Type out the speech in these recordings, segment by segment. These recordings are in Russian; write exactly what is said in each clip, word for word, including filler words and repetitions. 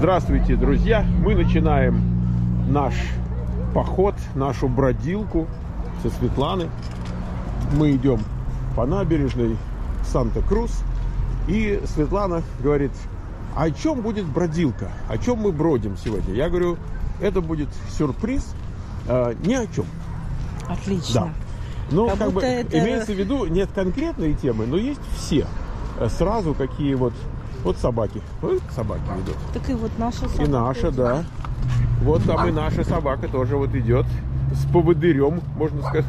Здравствуйте, друзья! Мы начинаем наш поход, нашу бродилку со Светланы. Мы идем по набережной Санта-Крус. И Светлана говорит: о чем будет бродилка? О чем мы бродим сегодня? Я говорю, это будет сюрприз, э, ни о чем. Отлично. Да. Но как как бы это... имеется в виду, нет конкретной темы, но есть все. Сразу какие вот, вот собаки. Вот собаки идут. Так и вот наша собака. И наша, да. Вот там и наша собака тоже вот идет с поводырем, можно сказать.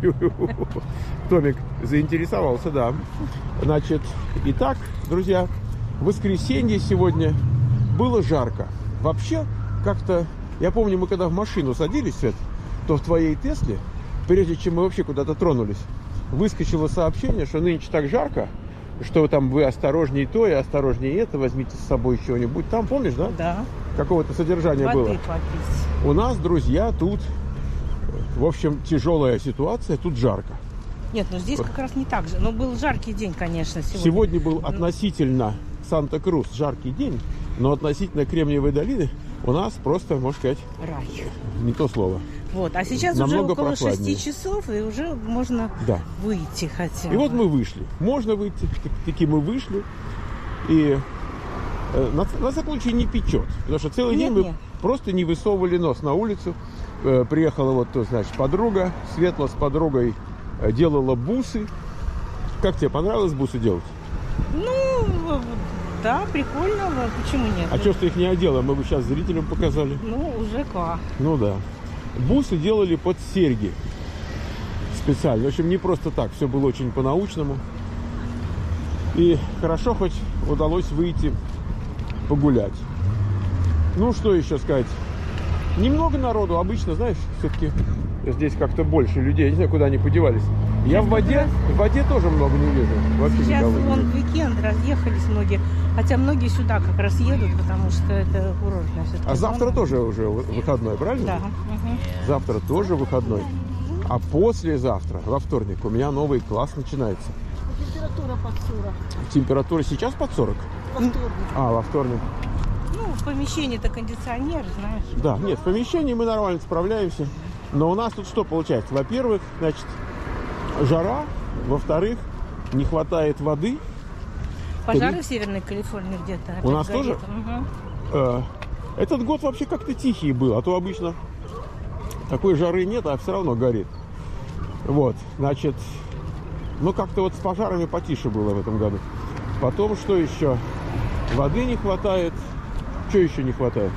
Томик заинтересовался, да. Значит, итак, друзья, в воскресенье сегодня было жарко. Вообще, как-то, я помню, мы когда в машину садились, Свет, то в твоей Тесле, прежде чем мы вообще куда-то тронулись, выскочило сообщение, что нынче так жарко, что там вы осторожнее то и осторожнее это, возьмите с собой чего-нибудь. Там, помнишь, да? Да. Какого-то содержания Воды было. попить. У нас, друзья, тут, в общем, тяжелая ситуация, тут жарко. Нет, ну здесь как раз не так же. Но был жаркий день, конечно, сегодня. Сегодня был относительно Санта-Крус жаркий день, но относительно Кремниевой долины у нас просто, можно сказать, рай. Не то слово. Вот, а сейчас намного уже около прохладнее. шести часов, и уже можно да. выйти хотя бы. И вот мы вышли. Можно выйти, таки мы вышли. И э, на, на всякий случай не печет. Потому что целый нет, день мы нет. просто не высовывали нос на улицу. Э, приехала вот, то, значит, подруга. Светла с подругой э, делала бусы. Как тебе понравилось бусы делать? Ну, да, прикольно. Почему нет? А что ж ты их не одела? Мы бы сейчас зрителям показали. Ну, уже как. Ну да. Бусы делали под серьги специально. В общем, не просто так. Все было очень по-научному. И хорошо хоть удалось выйти погулять. Ну, что еще сказать? Немного народу. Обычно, знаешь, все-таки здесь как-то больше людей. Я не знаю, куда они подевались. Я в воде, в воде тоже много не вижу. Вообще сейчас никого вон не вижу. Уикенд, разъехались многие. Хотя многие сюда как раз едут, потому что это курортная все-таки. А завтра тоже уже выходной, правильно? Да. Угу. Завтра тоже выходной. А послезавтра, во вторник, у меня новый класс начинается. Температура под сорок. Температура сейчас под сорок? Во вторник. А, во вторник. Ну, в помещении-то кондиционер, знаешь. Да, нет, в помещении мы нормально справляемся. Но у нас тут что получается? Во-первых, значит, жара. Во-вторых, не хватает воды. Пожары в Северной Калифорнии где-то. У нас горит. тоже? Угу. Э, этот год вообще как-то тихий был. А то обычно такой жары нет, а все равно горит. Вот, значит, ну как-то вот с пожарами потише было в этом году. Потом, что еще? Воды не хватает. Что еще не хватает?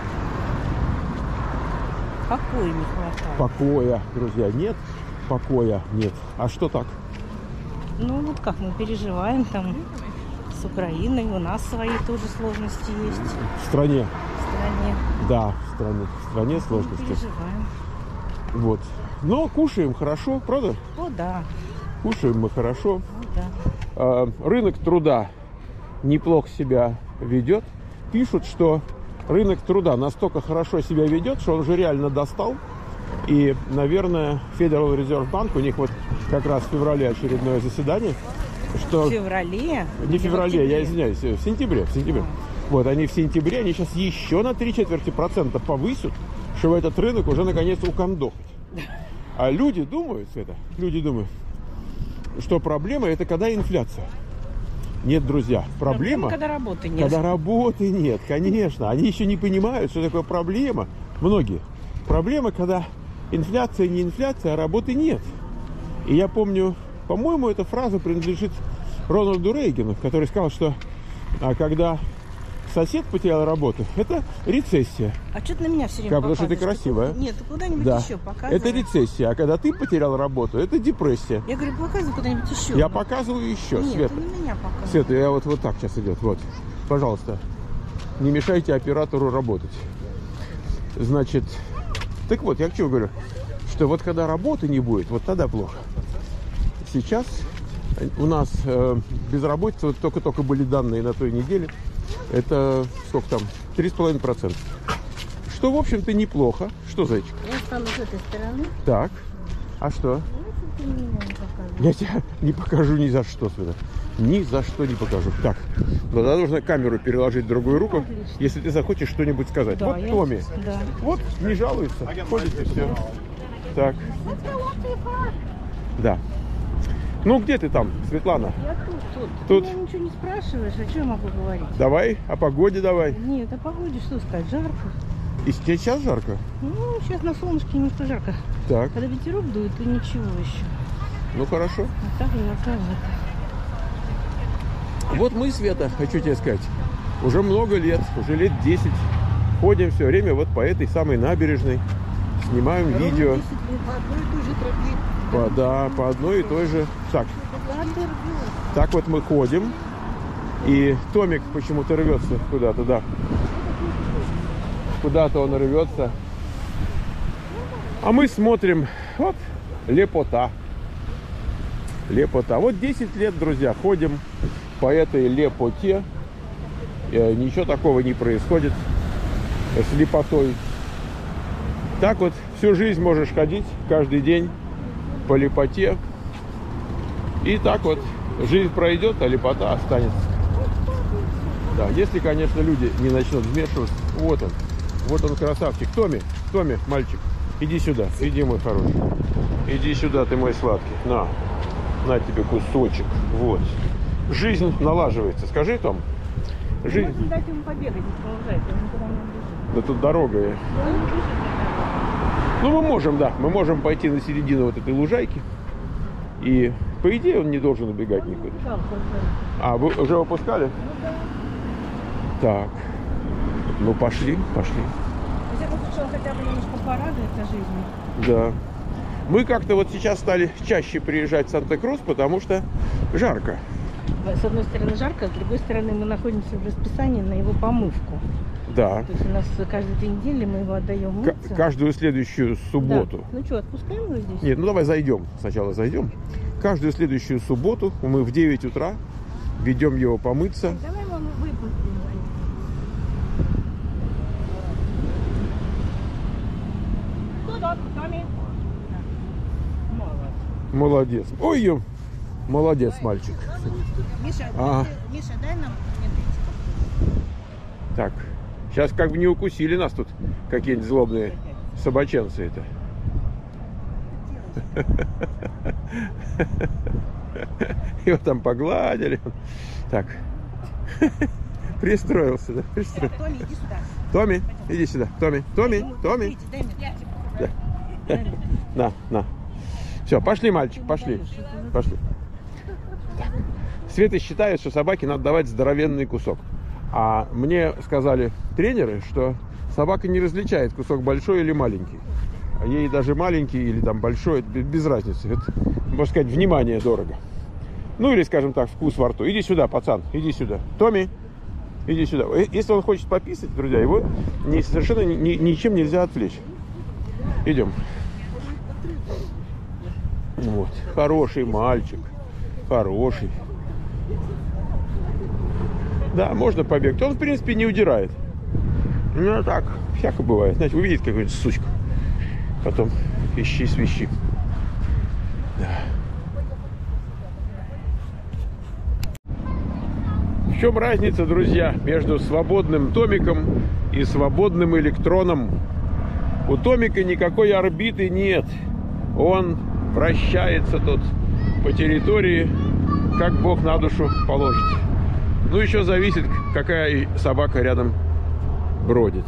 Покоя не хватает. Покоя, друзья, нет. Покоя нет. А что так? Ну, вот как мы переживаем там с Украиной. У нас свои тоже сложности есть. В стране. В стране. Да, в стране. В стране сложности. Мы переживаем. Вот. Но кушаем хорошо, правда? О, да. Кушаем мы хорошо. О, да. А, рынок труда неплохо себя ведет. Пишут, что рынок труда настолько хорошо себя ведет, что он уже реально достал. И, наверное, Federal Reserve Bank, у них вот как раз в феврале очередное заседание. Что... В феврале? Не в феврале, я извиняюсь, в сентябре. В сентябре. А. Вот, они в сентябре, они сейчас еще на три четверти процента повысят, чтобы этот рынок уже наконец укандохать. А люди думают, это, люди думают, что проблема это когда инфляция. Нет, друзья, проблема, проблема когда работы нет. Когда работы нет, конечно. Они еще не понимают, что такое проблема. Многие. Проблема, когда инфляция не инфляция, а работы нет. И я помню, по-моему, эта фраза принадлежит Рональду Рейгану, который сказал, что а, когда сосед потерял работу, это рецессия. А что ты на меня все время Потому что ты красивая. Ты... Нет, ты куда-нибудь да. еще показывай. Это рецессия. А когда ты потерял работу, это депрессия. Я говорю, показывай куда-нибудь еще. Я показываю еще, Нет, Света. ты не меня показывай. Света, я вот, вот так сейчас идет. Вот. Пожалуйста, не мешайте оператору работать. Значит, так вот, я к чему говорю? Что вот когда работы не будет, вот тогда плохо. Сейчас у нас э, безработица, вот только-только были данные на той неделе, это сколько там? три с половиной процента. Что, в общем-то, неплохо. Что, зайчик? Я стану с этой стороны. Так. А что? Ну, ты меня не покажешь. Я тебя не покажу ни за что, Света. ни за что не покажу. Так, но тогда нужно камеру переложить в другую руку, Отлично. если ты захочешь что-нибудь сказать. Да, Вот я- Томми. Да. Вот, не жалуется. Ходит и все. Так. Да. Ну, где ты там, Светлана? Я тут, тут. Тут. Ты меня ничего не спрашиваешь, о чем я могу говорить? Давай, о погоде давай. Нет, о погоде что сказать, жарко. И сейчас жарко? Ну, сейчас на солнышке немножко жарко. Так, Когда ветерок дует, то ничего еще. ну хорошо. А так немножко. Вот мы, Света, хочу тебе сказать, уже много лет, уже лет десять, ходим все время вот по этой самой набережной, снимаем видео. По одной и той же тропе. По, да, по одной и той же. Так, так вот мы ходим. И Томик почему-то рвется куда-то, да. Куда-то он рвется. А мы смотрим, вот, лепота. Лепота. Вот десять лет, друзья, ходим по этой лепоте. Э, Ничего такого не происходит с лепотой. Так вот всю жизнь можешь ходить, каждый день по лепоте. И так вот жизнь пройдет, а лепота останется. Да, если, конечно, люди не начнут вмешиваться. Вот он. Вот он, красавчик. Томми, Томми, мальчик, иди сюда. Иди, мой хороший. Иди сюда, ты мой сладкий. На. На тебе кусочек. Вот. Жизнь налаживается. Скажи, Том. Жизнь. Можно дать ему побегать, не продолжать, он никуда не бежит. Да тут дорога. Он не бежит. Ну, мы можем, да. Мы можем пойти на середину вот этой лужайки. И, по идее, он не должен убегать никуда. Жалко, жалко. А, вы уже выпускали? Ну да. Так. Ну, пошли, пошли. Хотя бы, что он хотя бы немножко порадует о жизни. Да. Мы как-то вот сейчас стали чаще приезжать в Санта-Крус, потому что жарко. С одной стороны жарко, с другой стороны мы находимся в расписании на его помывку. Да. То есть у нас каждые две недели мы его отдаем К- мыться. каждую следующую субботу. Да. Ну что, отпускаем его здесь? Нет, ну давай зайдем. Сначала зайдем. Каждую следующую субботу мы в девять утра ведем его помыться. Давай его выпустим. Туда, Томми. Молодец. Ой, ё, молодец, мальчик. Миша, А. Миша, дай нам Так, сейчас как бы не укусили нас тут какие-нибудь злобные собаченцы это. Его там погладили. Так. Пристроился, да? Пристроился. Томми, иди сюда. Томми, иди сюда. Томми, Томми, Томми. Дай мне пятик. Да. На, на. Все, пошли, мальчик, пошли. Пошли. Так. Света считает, что собаке надо давать здоровенный кусок. А мне сказали тренеры, что собака не различает, кусок большой или маленький. А ей даже маленький или там большой, это без разницы. Это, можно сказать, внимание дорого. Ну или, скажем так, вкус во рту. Иди сюда, пацан, иди сюда. Томми, иди сюда. Если он хочет пописать, друзья, его ни, совершенно ни, ничем нельзя отвлечь. Идем. Вот. Хороший мальчик. Хороший. Да, можно побегать. Он, в принципе, не удирает. Ну, так, всяко бывает. Знаете, увидит какую-нибудь сучку. Потом ищи, свищи. Да. В чем разница, друзья, между свободным Томиком и свободным электроном? У Томика никакой орбиты нет. Он вращается тут по территории, как Бог на душу положит. Ну, еще зависит, какая собака рядом бродит.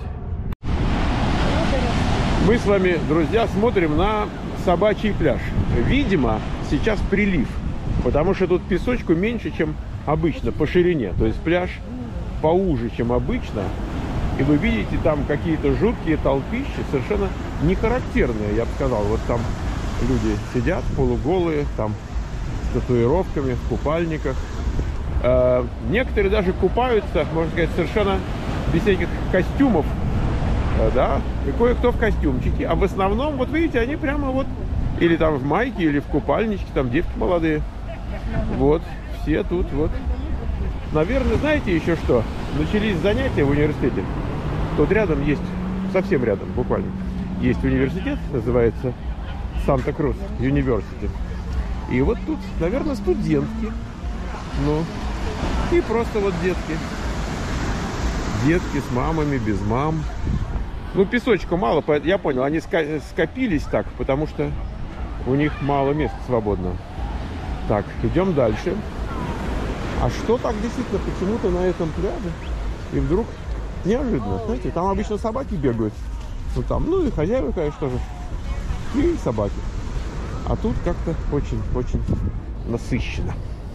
Мы с вами, друзья, смотрим на собачий пляж. Видимо, сейчас прилив, потому что тут песочку меньше, чем обычно по ширине. То есть пляж поуже, чем обычно. И вы видите там какие-то жуткие толпищи, совершенно не характерные, я бы сказал. Вот там люди сидят полуголые, там с татуировками, в купальниках. Э, некоторые даже купаются, можно сказать, совершенно без всяких костюмов. Э, да, и кое-кто в костюмчике. А в основном, вот видите, они прямо вот или там в майке, или в купальничке, там девки молодые. Вот, все тут вот. Наверное, знаете еще что? Начались занятия в университете. Тут рядом есть, совсем рядом, буквально, есть университет, называется Санта-Крус University. И вот тут, наверное, студентки Ну. И просто вот детки. Детки с мамами, без мам. Ну, песочка мало, я понял, они скопились так, потому что у них мало места свободного. Так, идем дальше. А что так действительно почему-то на этом пляже? И вдруг неожиданно, знаете, там обычно собаки бегают. Ну, там, ну и хозяева, конечно, тоже. И собаки. А тут как-то очень-очень насыщенно.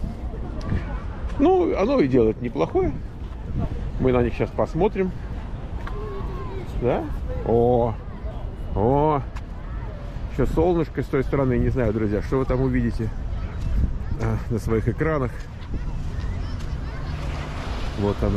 Ну, оно и делает неплохое. Мы на них сейчас посмотрим. Да? О! О! Еще солнышко с той стороны. Не знаю, друзья, что вы там увидите а, на своих экранах. Вот оно.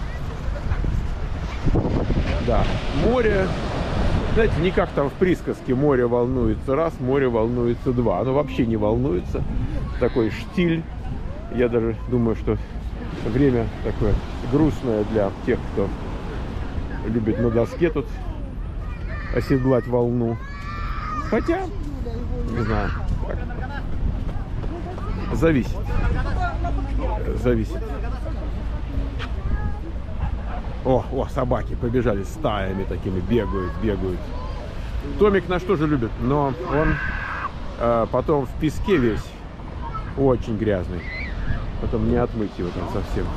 Да, море. Знаете, не как там в присказке: море волнуется раз, море волнуется два. Оно вообще не волнуется. Такой штиль. Я даже думаю, что время такое грустное для тех, кто любит на доске тут оседлать волну. Хотя, не знаю, так. Зависит. Зависит. О, о, собаки побежали стаями такими, бегают, бегают. Томик наш тоже любит, но он э, потом в песке весь очень грязный. Потом не отмыть его там совсем.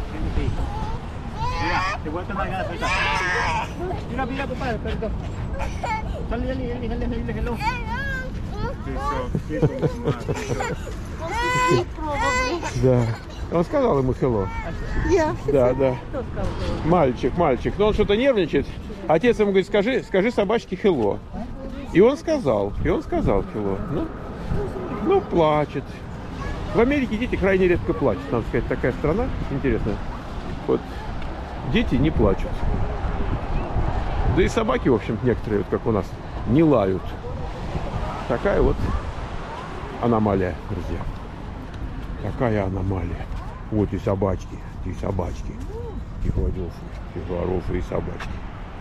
Да. Он сказал ему hello. Я. Да, да. Мальчик, мальчик. Но он что-то нервничает. Отец ему говорит: скажи, скажи собачке hello. И он сказал, и он сказал hello. Ну, ну, плачет. В Америке дети крайне редко плачут. Надо сказать, такая страна интересная. Вот дети не плачут. Да и собаки, в общем-то, некоторые, вот как у нас, не лают. Такая вот аномалия, друзья. Такая аномалия. Вот и собачки, и собачки. И хорошие, и хорошие собачки.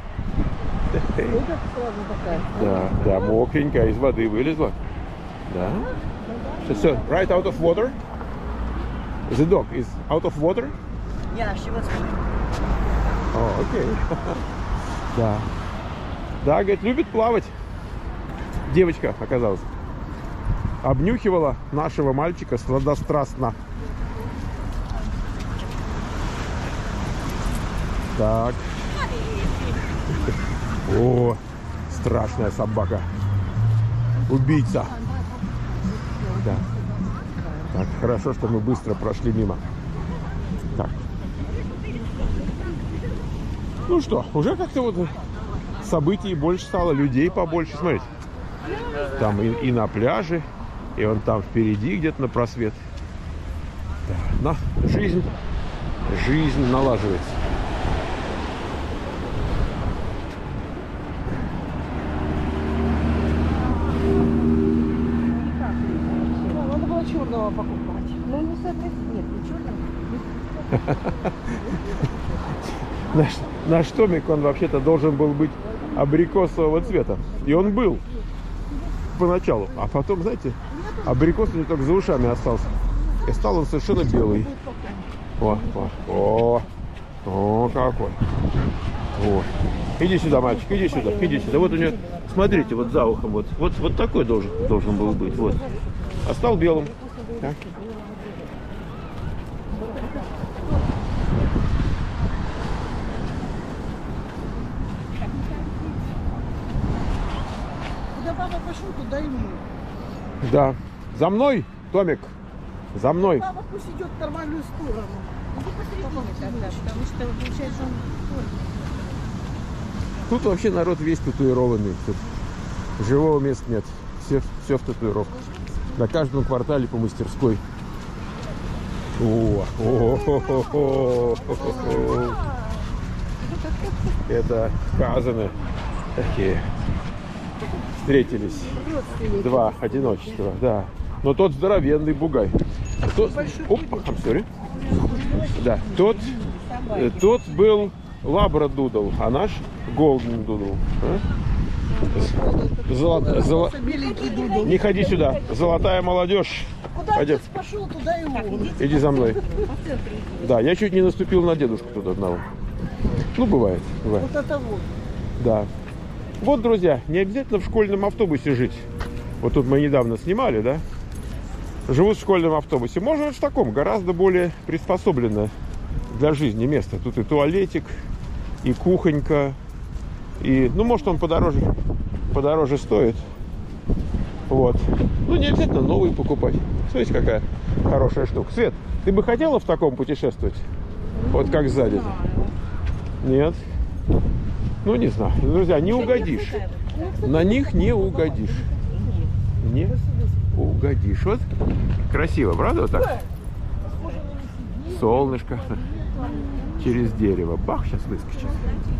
Да, да, мокренькая, из воды вылезла. Да. So, right out of water? The dog is out of water? Yeah, she was swimming. О, окей. Да. Да, говорит, любит плавать. Девочка оказалась. Обнюхивала нашего мальчика сладострастно. Так. О, страшная собака. Убийца. Да. Так, хорошо, что мы быстро прошли мимо. Так. Ну что, уже как-то вот событий больше стало, людей побольше. Смотрите. Там и, и на пляже, и он там впереди где-то на просвет. Да. На, жизнь, жизнь налаживается. Надо было черного покупать. Ну, не соответственно, нет, не черного. Наш, наш Томик, он вообще-то должен был быть абрикосового цвета. И он был поначалу. А потом, знаете, абрикос у него только за ушами остался. И стал он совершенно белый. О, о, о, о, какой. О. Иди сюда, мальчик, иди сюда, иди сюда. Вот у него, смотрите, вот за ухом, вот, вот, вот такой должен, должен был быть. Вот. А стал белым. Так. Куда папа пошел, туда и мы. Да. За мной, Томик. За мной. Папа пусть идет в нормальную сторону. Иди посередине тогда, потому что получается он... Тут вообще народ весь татуированный. Тут живого места нет. Все, все в татуировках. На каждом квартале по мастерской. О, о, о, о, о, о. Это казаны такие. Встретились. Два одиночества, да. Но тот здоровенный бугай. Тот, оп, I'm sorry. Да, тот, э, тот был лабрадудл, а наш голден дудл. А? Золо... Золо... Беленький дудл. Не ходи сюда. Золотая молодежь. Куда Пойдем. Отец пошел туда и он. Иди за мной. Да, я чуть не наступил на дедушку тут одного. Ну, бывает, бывает. Вот это вот. Да. Вот, друзья, не обязательно в школьном автобусе жить. Вот тут мы недавно снимали, да? Живут в школьном автобусе. Можно вот в таком, гораздо более приспособленное для жизни место. Тут и туалетик, и кухонька, и, ну, может, он подороже, подороже стоит. Вот. Ну, не обязательно новый покупать. Смотрите, какая хорошая штука. Свет, ты бы хотела в таком путешествовать? Вот как сзади. Нет? Ну, не знаю. Друзья, не угодишь. На них не угодишь. Не угодишь. Вот красиво, правда? Вот так? Солнышко. Через дерево. Бах, сейчас выскочит.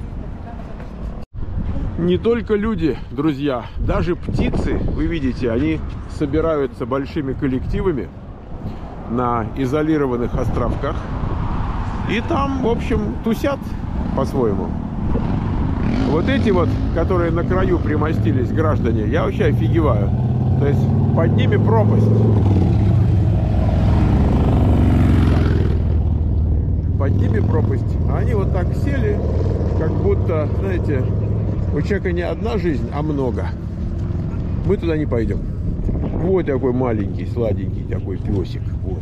Не только люди, друзья, даже птицы, вы видите, они собираются большими коллективами на изолированных островках. И там, в общем, тусят по-своему. Вот эти вот, которые на краю примостились, граждане, я вообще офигеваю. То есть под ними пропасть. Под ними пропасть. А они вот так сели, как будто, знаете, у человека не одна жизнь, а много. Мы туда не пойдем. Вот такой маленький, сладенький такой песик. Вот.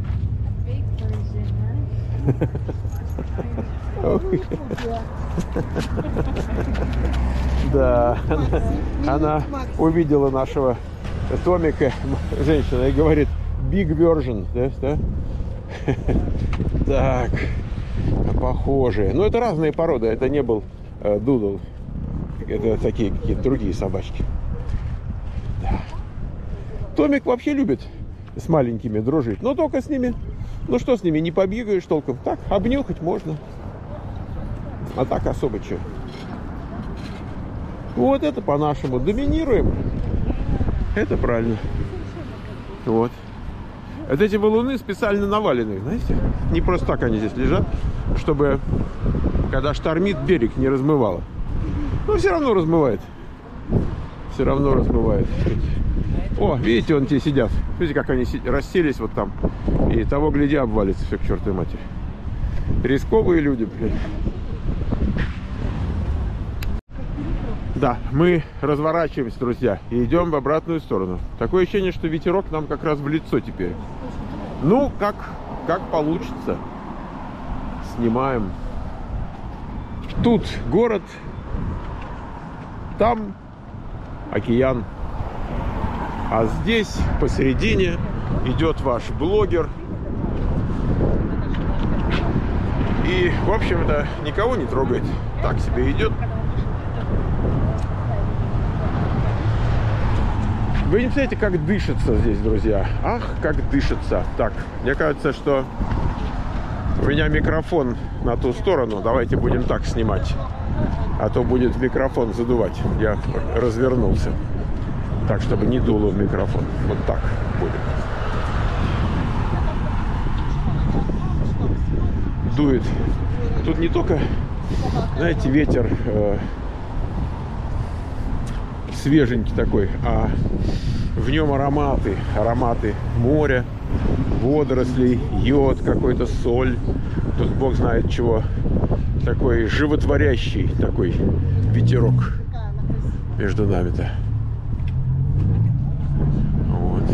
Да, она, она увидела нашего Томика, женщина, и говорит: big version, да, да? Так, похожие. Но это разные породы, это не был э, дудл. Это такие какие-то другие собачки. Да. Томик вообще любит с маленькими дружить, но только с ними, ну что с ними, не побегаешь толком. Так, обнюхать можно. А так особо что. Вот это по-нашему. Доминируем. Это правильно. Вот. Вот эти валуны специально навалены, знаете? Не просто так они здесь лежат, чтобы, когда штормит, берег не размывало. Но все равно размывает. Все равно размывает. О, видите, вон те сидят. Видите, как они расселись вот там. И того, гляди, обвалится все к чертовой матери. Рисковые люди, блин. Да, мы разворачиваемся, друзья, и идем в обратную сторону. Такое ощущение, что ветерок нам как раз в лицо теперь. Ну, как, как получится. Снимаем. Тут город, там океан. А здесь посередине идет ваш блогер. И, в общем-то, никого не трогает. Так себе идет. Вы не представляете, как дышится здесь, друзья. Ах, как дышится. Так, мне кажется, что у меня микрофон на ту сторону. Давайте будем так снимать. А то будет микрофон задувать. Я развернулся. Так, чтобы не дуло в микрофон. Вот так будет. Дует. Тут не только, знаете, ветер э, свеженький такой, а в нем ароматы. Ароматы моря, водорослей, йод какой-то, соль. Тут бог знает чего. Такой животворящий такой ветерок между нами-то. Вот.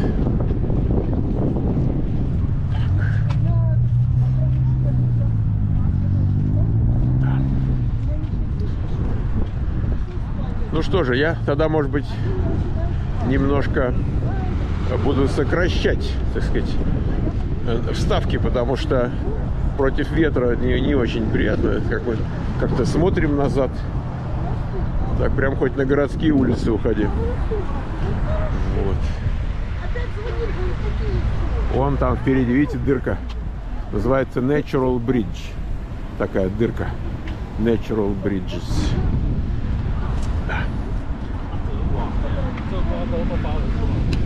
Ну что же, я тогда, может быть, немножко буду сокращать, так сказать, вставки, потому что против ветра не, не очень приятно. Как мы как-то смотрим назад. Так, прям хоть на городские улицы уходи. Вот. Вон там впереди, видите, дырка. Называется Natural Bridge. Такая дырка. Natural Bridges. Да.